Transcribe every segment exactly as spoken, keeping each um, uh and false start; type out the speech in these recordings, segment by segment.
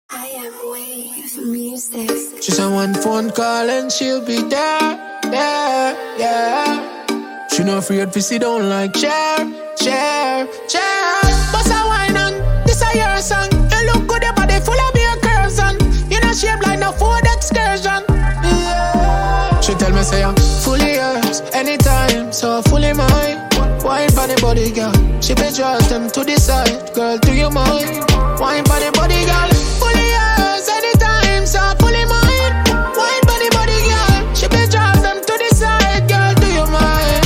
I am Wave Music. Just a one phone call and she'll be there, there, yeah. She not afraid to sit down like chair, chair, chair. Bust a wine on, this a your song. You look good, your body full of your curves on. You know shape like no Ford excursion, yeah. She tell me say I'm fully yours, anytime, so fully mine. Wine for the body, girl. She pictures them to the side, girl. Do you mind? Wine for the body, girl. Fully yours, anytime, so fully mine. Wine for the body, girl. She pictures them to the side, girl. Do you mind?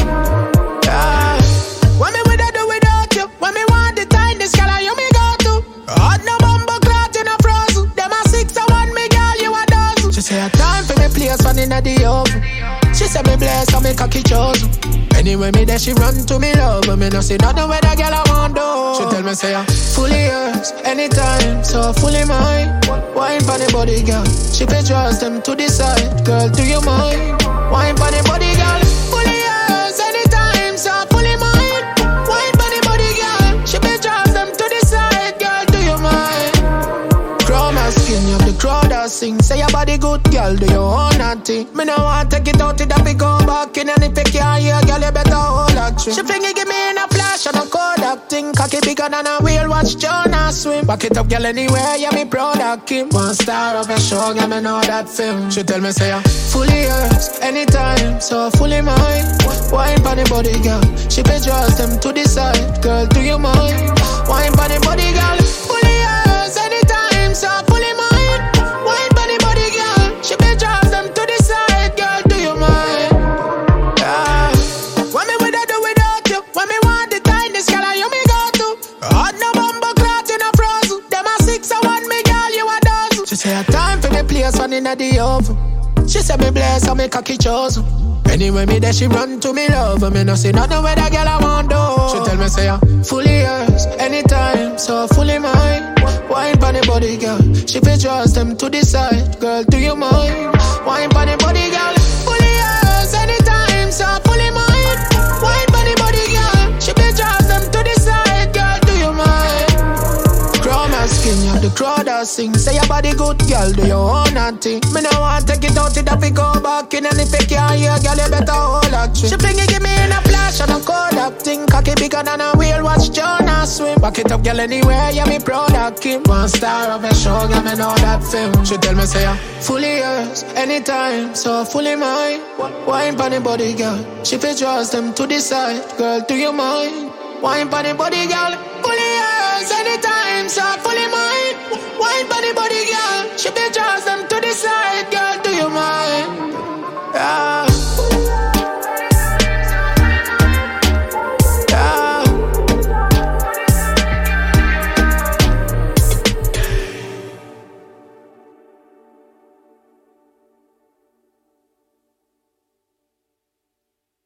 Yeah. When me with her, do without you. When me want the time, this girl, you me go to. Hot no bumbo clot, you no frozen. Them a six to one, me girl, you a dozen. She say a time for me place one in the oven. She say me bless, so me cocky chosen. Anyway, me there she run to me love, but me no see nothing where that girl I want do. She tell me say I'm fully yours, anytime, so fully mine. Wine for the body, girl. She pictures them to the side, girl. Do you mind? Wine for the body, girl. Fully yours, anytime, so fully mine. Wine for the body, girl. She pictures them to the side, girl. Do you mind? Crow my skin, you have the crowd that sing. Say your body good, girl. Do your own thing. Me no want take it out, it up, it go back in. And if you can't hear, girl, you better hold that string. She fling it, give me in a flash and a Kodak thing. Cocky bigger than a whale, watch Jonah swim. Back it up, girl, anywhere, yeah, me proud of Kim. One star of a show, girl, me know that film. She tell me, say, I'm fully yours, anytime, so fully mine. Wine for the body, girl. She pictures them to the side, girl, do you mind? Wine for the body, girl. Fully yours, anytime, so fully mine. Wine for the body, girl. She pictures them to the side, girl, do you mind? Yeah. When me with her, do without you. When me want the time, this girl, you me go to. Hot no bumbo clot, you no frozen. Them a six or one, me girl, you a dozen. She say a time for me place one in the oven. She say me bless, so me cocky chosen. Anyway, me there she run to me love, but me no see nothing where that girl I want do. She tell me say I'm fully yours, anytime, so fully mine. Wine for the body, girl. She pictures them to the side, girl. Do you mind? Wine for the body, girl. Fully yours, anytime, so fully mine. Wine for the body, girl. She pictures them to the side, girl. Do you mind? Crow my skin, you have the crowd that sing. Say your body good, girl. Do your own thing. Me no want take it out, it up, it go back in. And if you can't hear, girl, you better hold that shit. She fling it, give me in a flash and a Kodak thing. Cocky bigger than a whale, watch Jonah swim. Back it up, girl, anywhere, yeah, me proud of Kim. One star of a show, girl, me know that film. She tell me, say I'm fully yours, anytime, so fully mine. Wine for the body, girl. She pictures them to the side, girl, do you mind? Wine for the body, girl. Fully yours, anytime, so fully